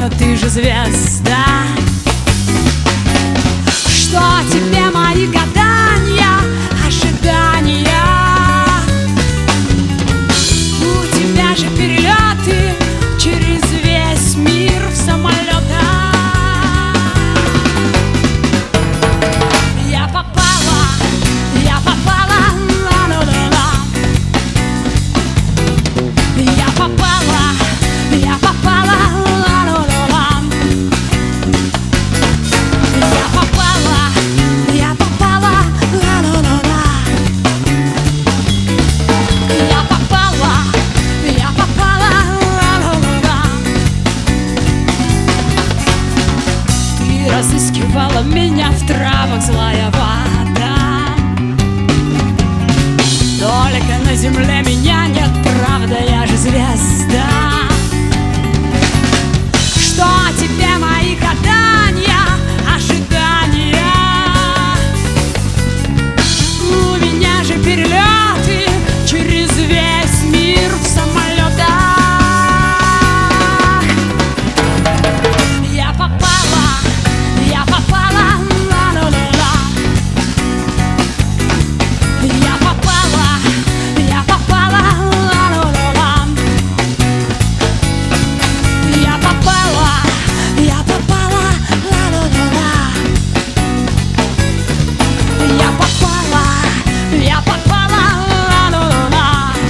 но ты же звезда. Что тебе мои гадания, ожидания? У тебя же перелеты через весь мир в самолетах. Я попала, ла-ла-ла. Я попала, ла-ла-ла-ла. Я попала, ла-ла-ла-ла. Я попала, ла-ла-ла-ла. Ты разыскивала меня в травах, злая вода. Только на земле меня нет, правда, я же звезда. Что тебе мои гадания, ожидания? У меня же перелеты через весь мир в самолетах. Я попала, ла-ла-ла. Я попала, ла-ла-ла. Я попала, ла-ла-ла. Я попала, ла-ла-ла.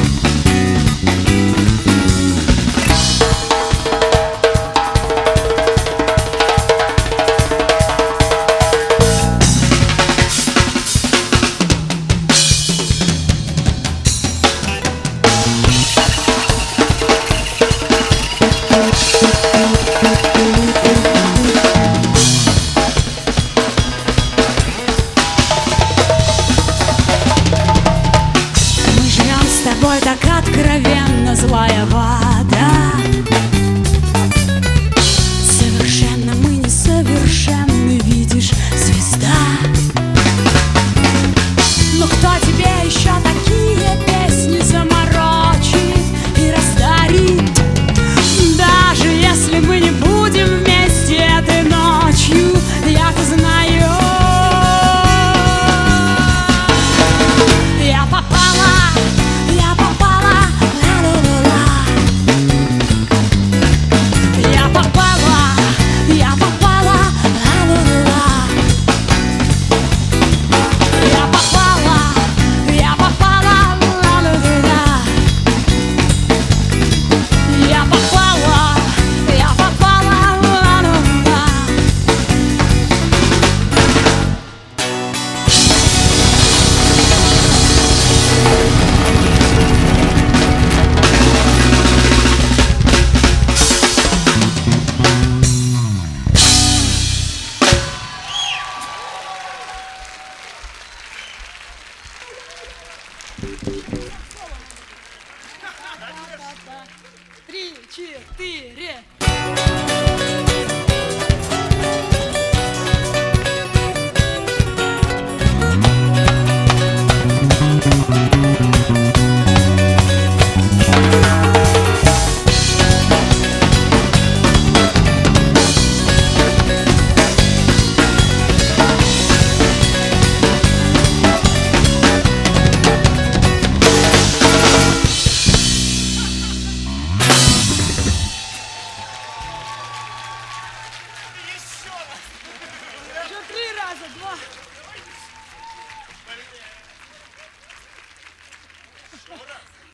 Мы живем с тобой так откровенно, злая вода. Совершенно мы несовершенны, видишь, звезда. Но кто тебе еще такие песни заморочит и раздарит? Даже если мы не будем вместе этой ночью, я-то знаю. Я попала, ла-ла-ла. Я попала, ла-ла-ла. Я попала, ла-ла-ла. Я попала, ла-ла-ла. Три, четыре.